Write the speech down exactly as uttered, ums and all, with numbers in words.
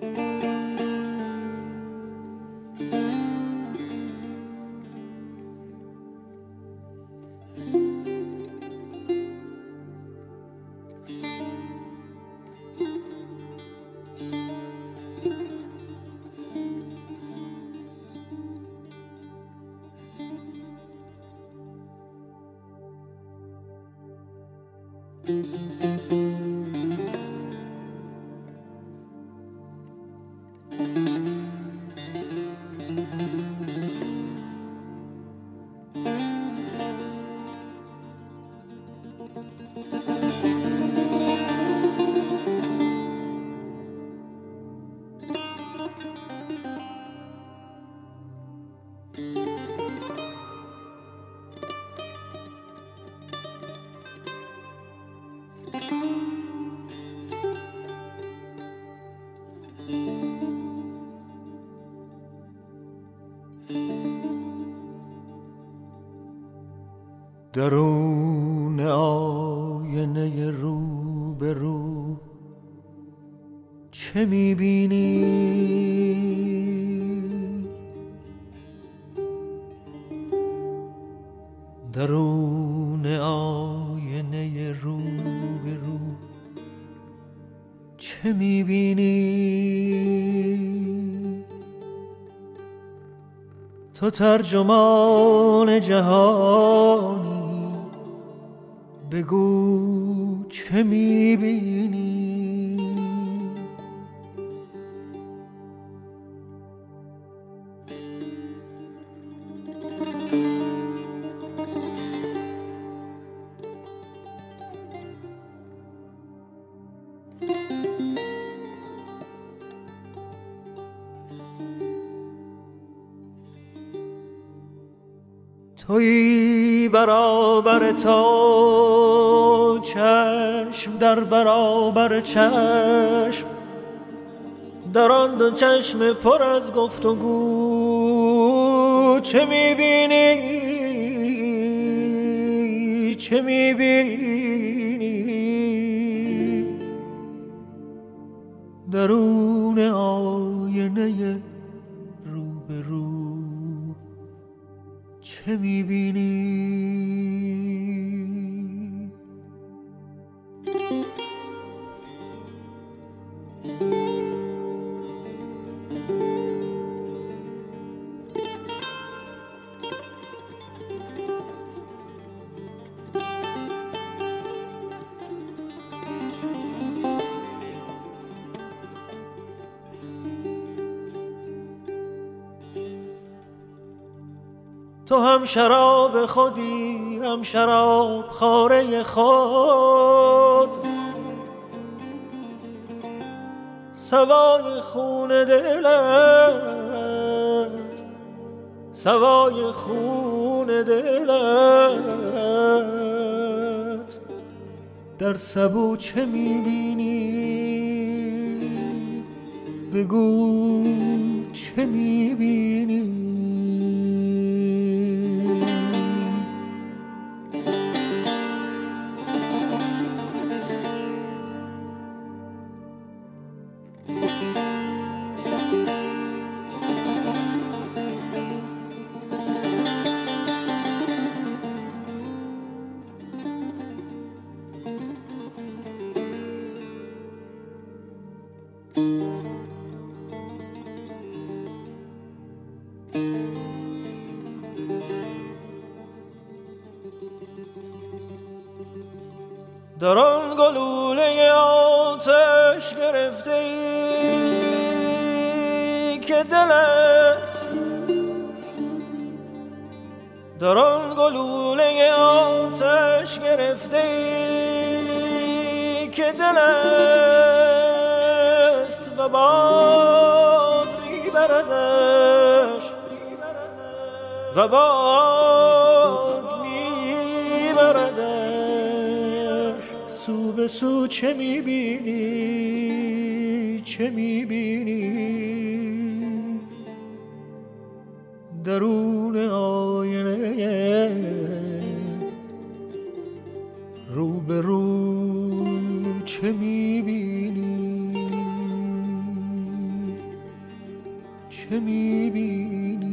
درون آینه رو به رو چه میبینی؟ درون آینه رو به رو چه میبینی؟ تو ترجمان جهانی، بگو چه میبینی؟ تویی برابر تا چشم در برابر چشم، در آن دو چشم پر از گفت و گو چه میبینی؟ چه میبینی؟ درون آینه رو به رو چه میبینی؟ تو هم شراب خودی، هم شراب خواره خود، سوای خون دلت، سوای خون دلت. در سبو چه میبینی؟ بگو چه میبینی؟ در آن گلوله آتش گرفته ای که دل است، در آن گلوله آتش گرفته ای که دل است و باد میبردش و باد میبردش. سو به سو چه میبینی؟ چه میبینی؟ درون آینه رو به رو چه میبینی؟ چه میبینی؟